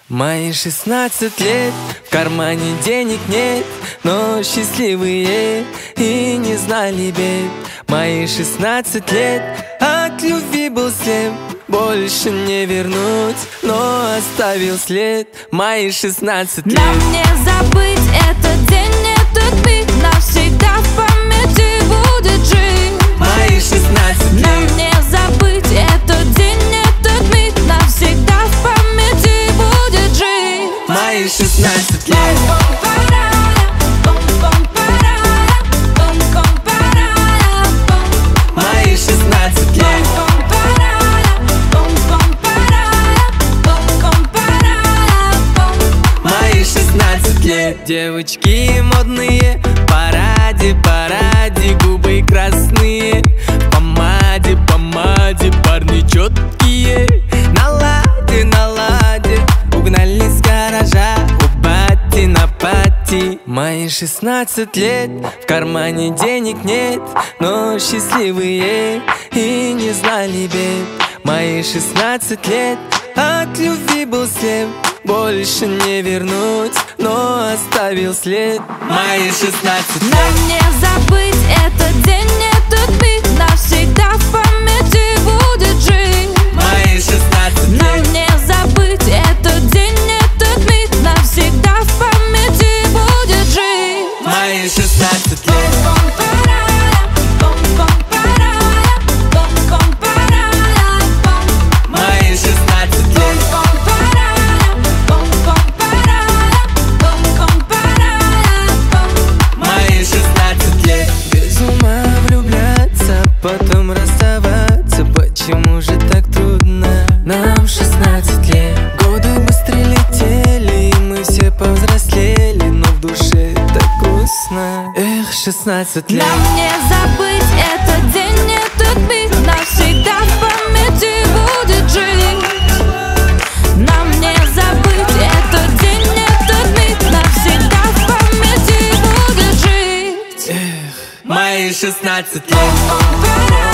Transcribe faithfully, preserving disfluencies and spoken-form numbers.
Мои шестнадцать лет, в кармане денег нет, но счастливые и не знали бед. Мои шестнадцать лет, от любви был слеп, больше не вернуть, но оставил след. Мои шестнадцать лет. Нам не забыть этот день, этот миг, навсегда в памяти будет жить. Мои шестнадцать лет. Нам не забыть этот день, этот миг, навсегда в памяти будет жить. Мои шестнадцать лет. Мои шестнадцать лет. Мои шестнадцать лет. Девочки модные, параде, параде, губы красные, в помаде, помаде, парни четкие, на ладе, на ладе, угнали с гаража, у бати на пати. Мои шестнадцать лет, в кармане денег нет, но счастливые и не знали бед. Мои шестнадцать лет, от любви был слеп, больше не вернуть, но оставил след. Мои шестнадцать лет. Нам не забыть этот день, этот миг, навсегда в памяти будет жить. Мои шестнадцать лет. Нам не забыть этот день, этот миг, навсегда в памяти будет жить. Мои шестнадцать лет. Мои шестнадцать лет. Мои шестнадцать лет. Без ума влюбляться, потом расставаться, почему же так трудно? Нам шестнадцать лет. Годы быстро летели, и мы все повзрослели, но в душе так грустно. Эх, шестнадцать лет. Нам не забыть этот день, этот миг, навсегда в памяти будет жить. Нам не забыть этот день, этот миг, навсегда в памяти будет жить. Эх, мои шестнадцать лет.